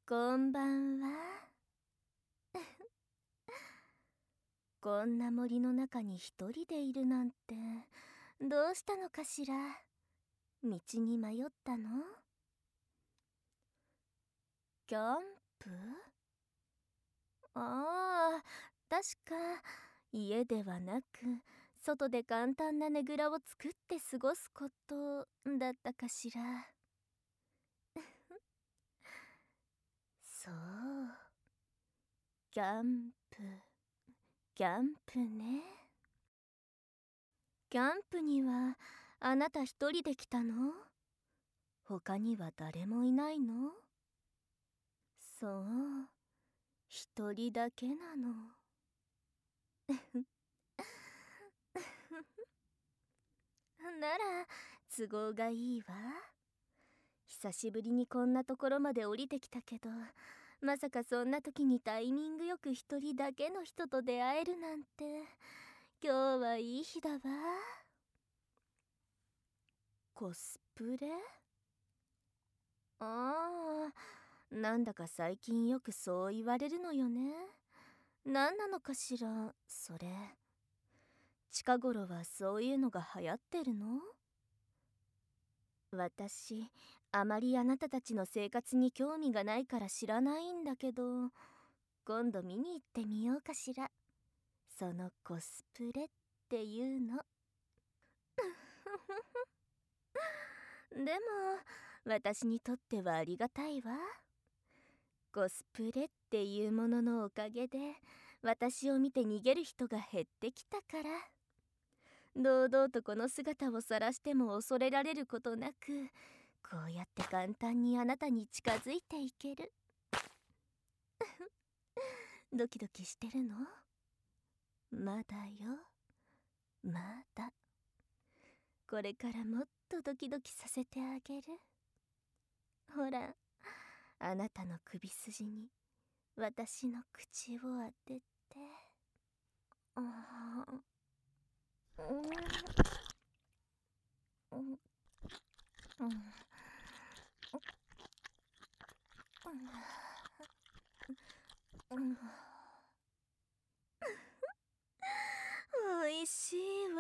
こんばんは。こんな森の中に一人でいるなんて、どうしたのかしら。道に迷ったの？キャンプ？ああ、確か、家ではなく、外で簡単なねぐらを作って過ごすことだったかしら。そう、キャンプ、キャンプね。キャンプにはあなた一人で来たの？他には誰もいないの？そう、一人だけなの。なら都合がいいわ。久しぶりにこんなところまで降りてきたけど、まさかそんな時にタイミングよく一人だけの人と出会えるなんて。今日はいい日だわ。コスプレ？ああ、なんだか最近よくそう言われるのよね。何なのかしら、それ。近頃はそういうのが流行ってるの？私、あまりあなたたちの生活に興味がないから知らないんだけど、今度見に行ってみようかしら。そのコスプレっていうの。でも、私にとってはありがたいわ。コスプレっていうもののおかげで、私を見て逃げる人が減ってきたから。堂々とこの姿を晒しても恐れられることなく、こうやって簡単にあなたに近づいていける。ドキドキしてるの？まだよ、まだ。これからもっとドキドキさせてあげる。ほら、あなたの首筋に私の口を当てて。あうんうんうんうんおいしい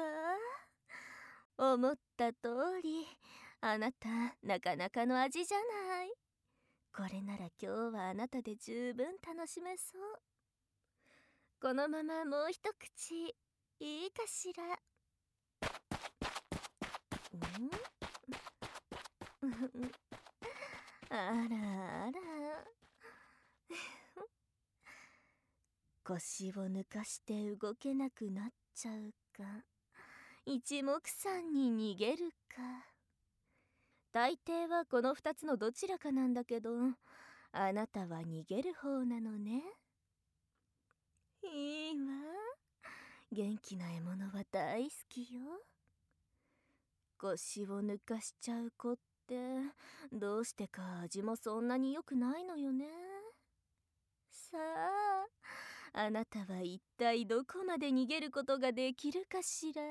わ。思った通り、あなたなかなかの味じゃない。これなら今日はあなたで十分楽しめそう。このままもう一口いいかしら。あらあら。腰を抜かして動けなくなっちゃうか、一目散に逃げるか。大抵はこの二つのどちらかなんだけど、あなたは逃げる方なのね。いいわ。元気な獲物は大好きよ。腰を抜かしちゃう子ってどうしてか味もそんなに良くないのよね。さあ、あなたは一体どこまで逃げることができるかしら。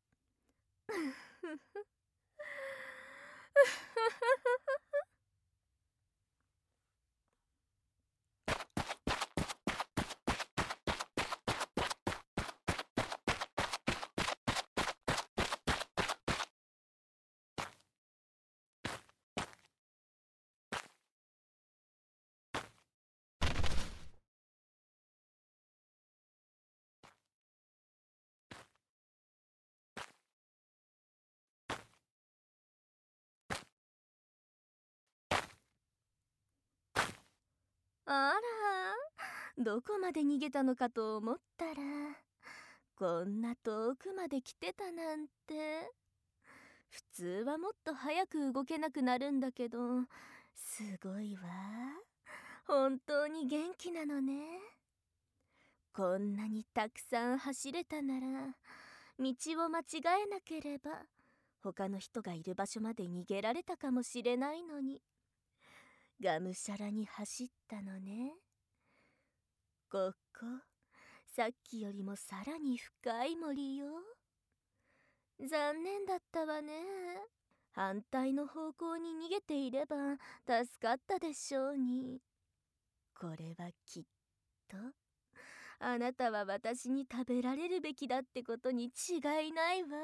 あら、どこまで逃げたのかと思ったら、こんな遠くまで来てたなんて。普通はもっと早く動けなくなるんだけど、すごいわ。本当に元気なのね。こんなにたくさん走れたなら、道を間違えなければ他の人がいる場所まで逃げられたかもしれないのに、がむしゃらに走ったのね。ここ、さっきよりもさらに深い森よ。残念だったわね。反対の方向に逃げていれば助かったでしょうに。 これはきっとあなたは私に食べられるべきだってことに違いないわ。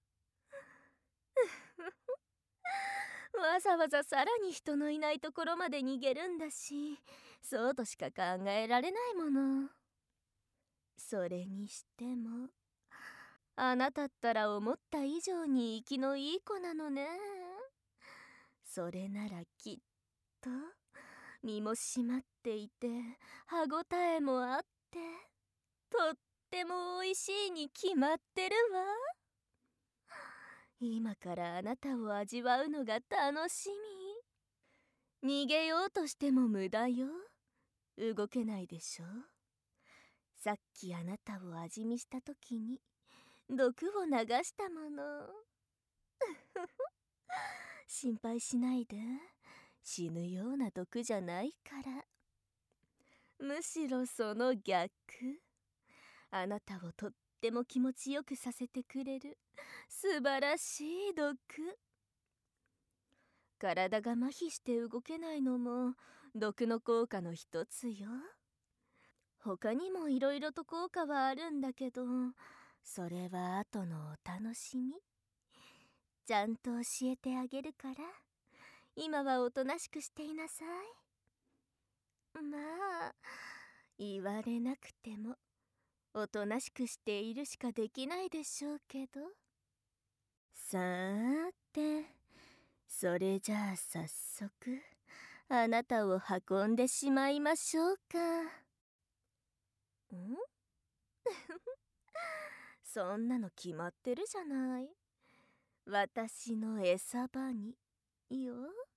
わざわざさらに人のいないところまで逃げるんだし、そうとしか考えられないもの。それにしてもあなたったら思った以上に生きのいい子なのね。それならきっと身も締まっていて歯ごたえもあってとってもおいしいに決まってるわ。今からあなたを味わうのが楽しみ。逃げようとしても無駄よ。動けないでしょ。さっきあなたを味見した時に毒を流したもの。心配しないで。死ぬような毒じゃないから。むしろその逆。あなたをとっても気持ちよくさせてくれる素晴らしい毒。体が麻痺して動けないのも毒の効果の一つよ。他にもいろいろと効果はあるんだけど、それは後のお楽しみ。ちゃんと教えてあげるから、今はおとなしくしていなさい。まあ、言われなくてもおとなしくしているしかできないでしょうけど。さーて、それじゃあ早速あなたを運んでしまいましょうか。んそんなの決まってるじゃない。私の餌場によ。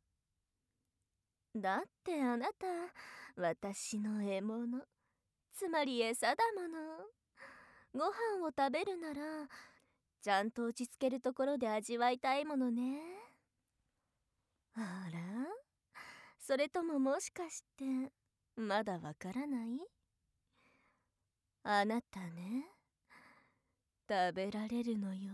だってあなた私の獲物、つまり餌だもの。ご飯を食べるならちゃんと落ち着けるところで味わいたいものね。あら、それとももしかしてまだわからない？あなたね、食べられるのよ、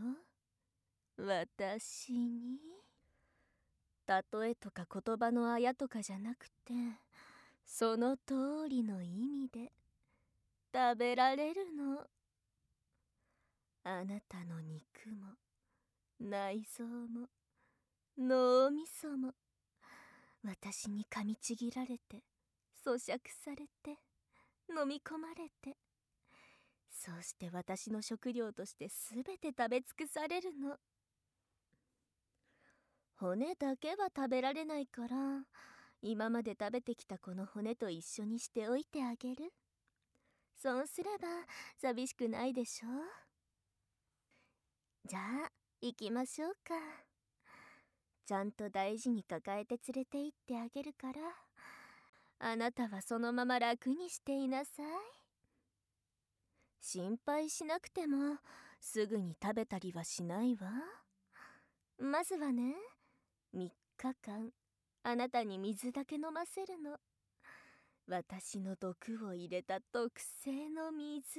私に。例えとか言葉のあやとかじゃなくて、その通りの意味で食べられるの。あなたの肉も内臓も脳みそも私に噛みちぎられて咀嚼されて飲み込まれて、そうして私の食料として全て食べ尽くされるの。骨だけは食べられないから、今まで食べてきたこの骨と一緒にしておいてあげる。そうすれば寂しくないでしょ。じゃあ行きましょうか。ちゃんと大事に抱えて連れて行ってあげるから、あなたはそのまま楽にしていなさい。心配しなくてもすぐに食べたりはしないわ。まずはね、3日間あなたに水だけ飲ませるの。私の毒を入れた特製の水。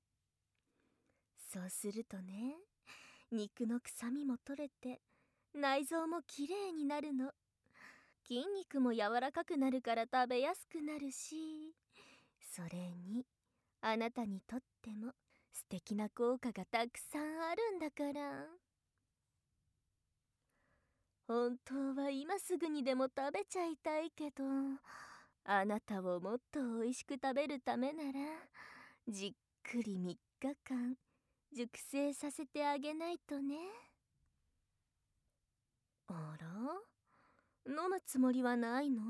そうするとね、肉の臭みも取れて内臓もきれいになるの。筋肉も柔らかくなるから食べやすくなるし、それにあなたにとっても素敵な効果がたくさんあるんだから。本当は今すぐにでも食べちゃいたいけど、あなたをもっと美味しく食べるためならじっくり3日間熟成させてあげないとね。あら、飲むつもりはないの？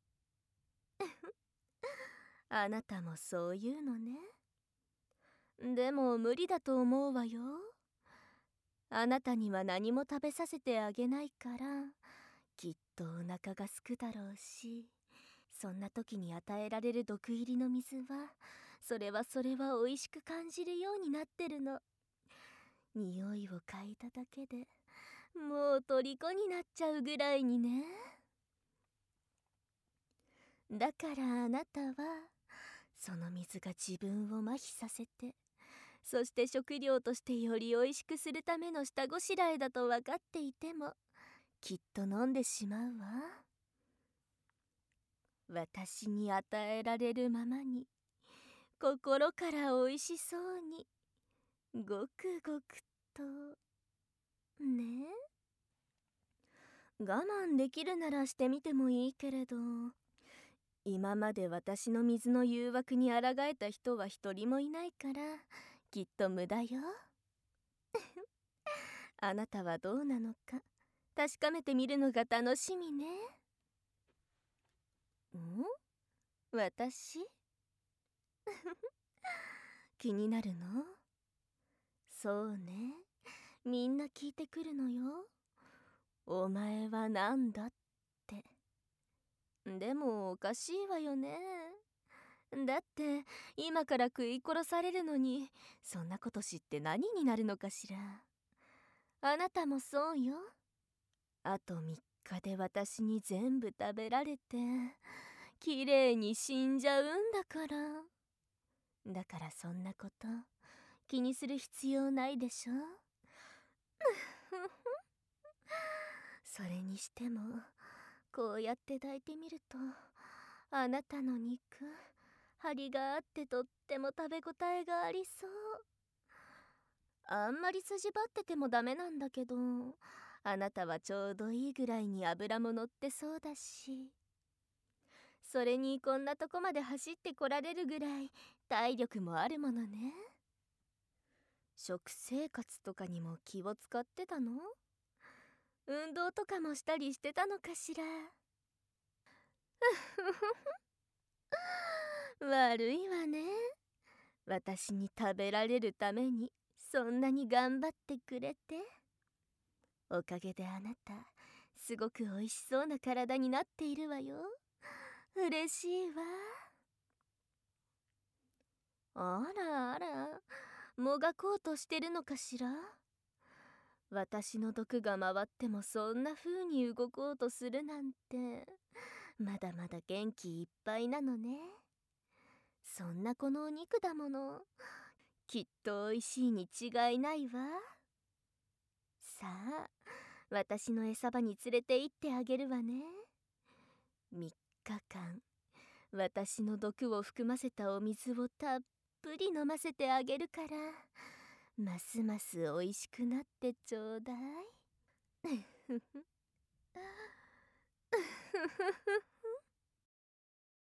あなたもそういうのね。でも無理だと思うわよ。あなたには何も食べさせてあげないから、きっとお腹がすくだろうし、そんな時に与えられる毒入りの水はそれは美味しく感じるようになってるの。匂いを嗅いだだけでもう虜になっちゃうぐらいにね。だからあなたはその水が自分を麻痺させて、そして食料としてより美味しくするための下ごしらえだと分かっていてもきっと飲んでしまうわ。 私に与えられるままに、心からおいしそうに、ごくごくと。ね。我慢できるならしてみてもいいけれど、今まで私の水の誘惑に抗えた人は一人もいないから、きっと無駄よ。あなたはどうなのか確かめてみるのが楽しみね。ん？私？気になるの？そうね。みんな聞いてくるのよ。お前はなんだって。でもおかしいわよね。だって今から食い殺されるのに、そんなこと知って何になるのかしら。あなたもそうよ。あと3日で私に全部食べられて、きれいに死んじゃうんだから。だからそんなこと気にする必要ないでしょ。それにしてもこうやって抱いてみると、あなたの肉張りがあってとっても食べ応えがありそう。あんまり筋張っててもダメなんだけど、あなたはちょうどいいぐらいに脂も乗ってそうだし、それにこんなとこまで走ってこられるぐらい体力もあるものね。食生活とかにも気を使ってたの？運動とかもしたりしてたのかしら。悪いわね。私に食べられるためにそんなに頑張ってくれて。おかげであなた、すごくおいしそうな体になっているわよ。嬉しいわ。あらあら、もがこうとしてるのかしら。私の毒が回ってもそんな風に動こうとするなんて、まだまだ元気いっぱいなのね。そんなこのお肉だもの、きっとおいしいに違いないわ。さあ、私の餌場に連れて行ってあげるわね。3日間、私の毒を含ませたお水をたっぷり飲ませてあげるから、ますますおいしくなってちょうだい。